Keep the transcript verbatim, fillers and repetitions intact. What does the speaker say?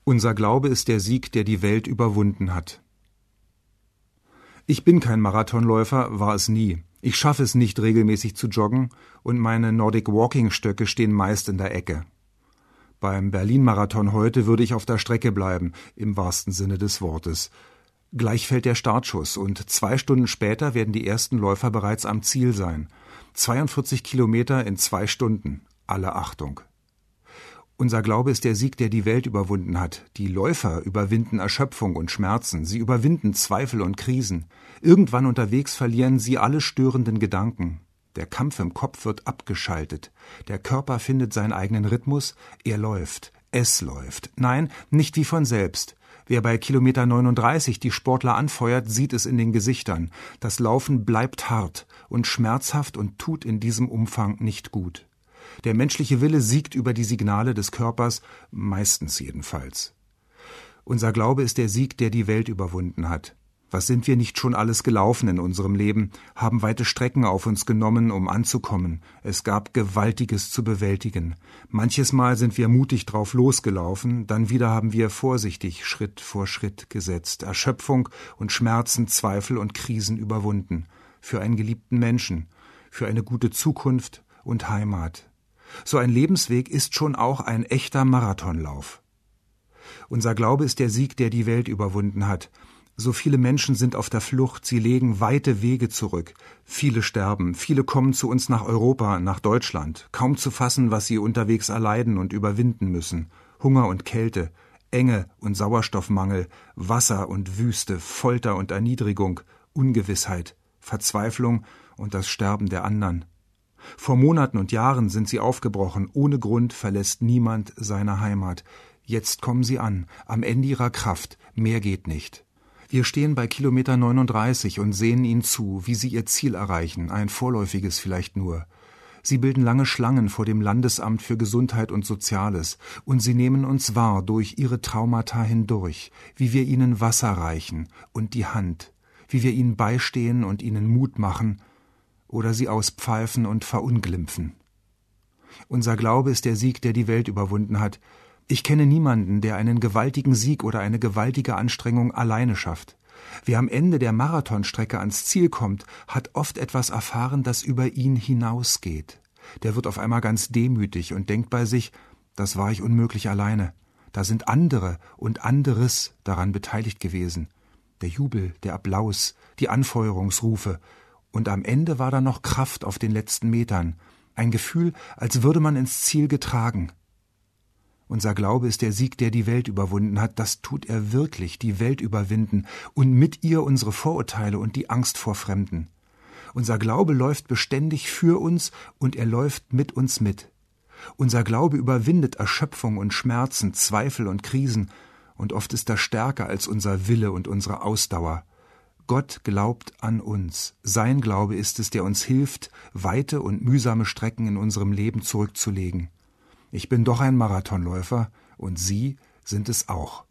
Unser Glaube ist der Sieg, der die Welt überwunden hat. Ich bin kein Marathonläufer, war es nie. Ich schaffe es nicht, regelmäßig zu joggen, und meine Nordic-Walking-Stöcke stehen meist in der Ecke. Beim Berlin-Marathon heute würde ich auf der Strecke bleiben, im wahrsten Sinne des Wortes. Gleich fällt der Startschuss, und zwei Stunden später werden die ersten Läufer bereits am Ziel sein. zweiundvierzig Kilometer in zwei Stunden. Alle Achtung. Unser Glaube ist der Sieg, der die Welt überwunden hat. Die Läufer überwinden Erschöpfung und Schmerzen. Sie überwinden Zweifel und Krisen. Irgendwann unterwegs verlieren sie alle störenden Gedanken. Der Kampf im Kopf wird abgeschaltet. Der Körper findet seinen eigenen Rhythmus. Er läuft. Es läuft. Nein, nicht wie von selbst. Wer bei Kilometer neununddreißig die Sportler anfeuert, sieht es in den Gesichtern. Das Laufen bleibt hart und schmerzhaft und tut in diesem Umfang nicht gut. Der menschliche Wille siegt über die Signale des Körpers, meistens jedenfalls. Unser Glaube ist der Sieg, der die Welt überwunden hat. Was sind wir nicht schon alles gelaufen in unserem Leben, haben weite Strecken auf uns genommen, um anzukommen. Es gab Gewaltiges zu bewältigen. Manches Mal sind wir mutig drauf losgelaufen, dann wieder haben wir vorsichtig Schritt vor Schritt gesetzt, Erschöpfung und Schmerzen, Zweifel und Krisen überwunden. Für einen geliebten Menschen, für eine gute Zukunft und Heimat. So ein Lebensweg ist schon auch ein echter Marathonlauf. Unser Glaube ist der Sieg, der die Welt überwunden hat. So viele Menschen sind auf der Flucht, sie legen weite Wege zurück. Viele sterben, viele kommen zu uns nach Europa, nach Deutschland. Kaum zu fassen, was sie unterwegs erleiden und überwinden müssen. Hunger und Kälte, Enge und Sauerstoffmangel, Wasser und Wüste, Folter und Erniedrigung, Ungewissheit, Verzweiflung und das Sterben der anderen. Vor Monaten und Jahren sind sie aufgebrochen, ohne Grund verlässt niemand seine Heimat. Jetzt kommen sie an, am Ende ihrer Kraft, mehr geht nicht. Wir stehen bei Kilometer neununddreißig und sehen ihnen zu, wie sie ihr Ziel erreichen, ein vorläufiges vielleicht nur. Sie bilden lange Schlangen vor dem Landesamt für Gesundheit und Soziales, und sie nehmen uns wahr durch ihre Traumata hindurch, wie wir ihnen Wasser reichen und die Hand, wie wir ihnen beistehen und ihnen Mut machen, oder sie auspfeifen und verunglimpfen. Unser Glaube ist der Sieg, der die Welt überwunden hat. Ich kenne niemanden, der einen gewaltigen Sieg oder eine gewaltige Anstrengung alleine schafft. Wer am Ende der Marathonstrecke ans Ziel kommt, hat oft etwas erfahren, das über ihn hinausgeht. Der wird auf einmal ganz demütig und denkt bei sich, das war ich unmöglich alleine. Da sind andere und anderes daran beteiligt gewesen. Der Jubel, der Applaus, die Anfeuerungsrufe. Und am Ende war da noch Kraft auf den letzten Metern. Ein Gefühl, als würde man ins Ziel getragen. Unser Glaube ist der Sieg, der die Welt überwunden hat. Das tut er wirklich, die Welt überwinden und mit ihr unsere Vorurteile und die Angst vor Fremden. Unser Glaube läuft beständig für uns und er läuft mit uns mit. Unser Glaube überwindet Erschöpfung und Schmerzen, Zweifel und Krisen und oft ist er stärker als unser Wille und unsere Ausdauer. Gott glaubt an uns. Sein Glaube ist es, der uns hilft, weite und mühsame Strecken in unserem Leben zurückzulegen. Ich bin doch ein Marathonläufer und Sie sind es auch.